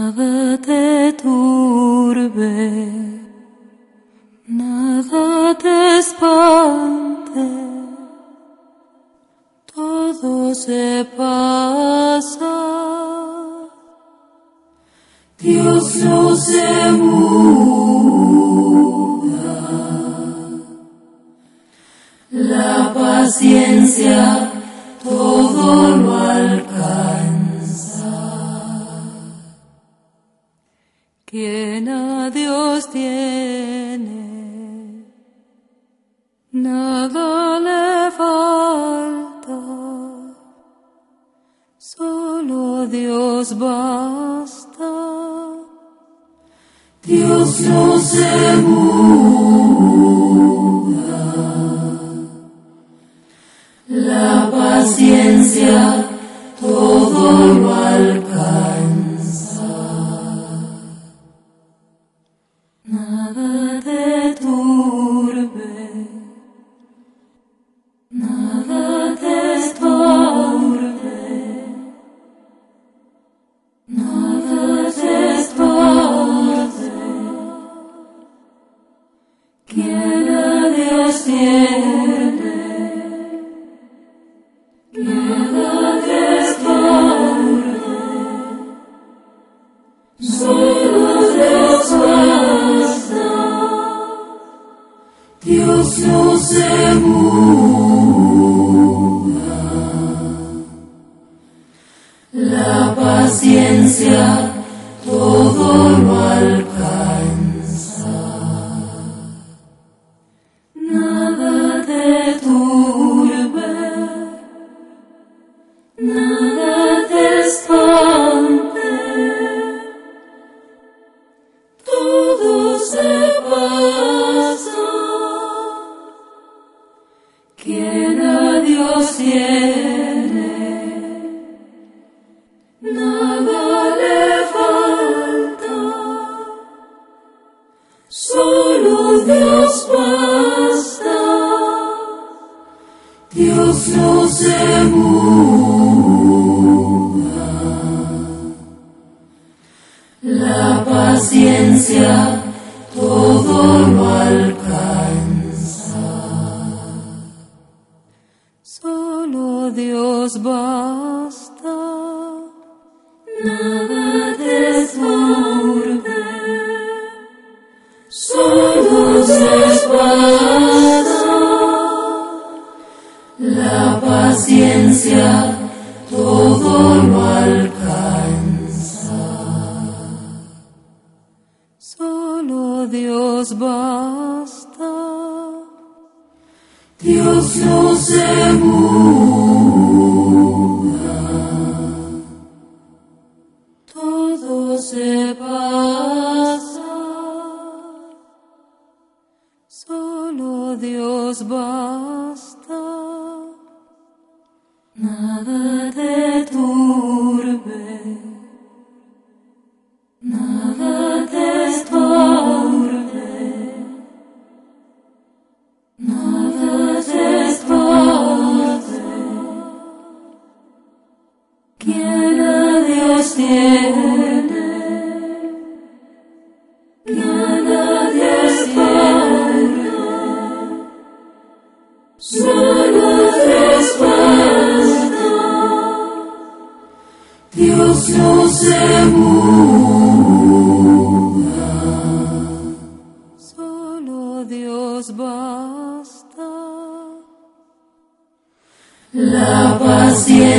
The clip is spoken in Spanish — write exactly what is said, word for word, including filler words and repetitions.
Nada te turbe, nada te espante, todo se pasa, Dios no se muda, la paciencia todo lo alcanza. Quien a Dios tiene, nada le falta, solo Dios basta. Dios no se muda, la paciencia todo lo alcanza. Nada te turbe, nada te estorbe, nada te estorbe. Quien a Dios tiene, nada te estorbe, solo Dios basta. Dios no se muda, la paciencia todo lo alcanza. Nada te turbe, nada te espante, todo se pasa. Quien a Dios tiene, nada le falta, solo Dios basta. Dios no se muda, la paciencia todo lo alcanza. Solo Dios basta, nada te estorbe, solo Dios basta, la paciencia todo lo alcanza. Solo Dios basta, Dios no se muda, todo se pasa, solo Dios basta. Nada te turbe, nada te estorbe, nada te estorbe. Quien a Dios tiene, quien a Dios tiene, solo Dios basta. Dios no se muda, solo Dios basta. La paciencia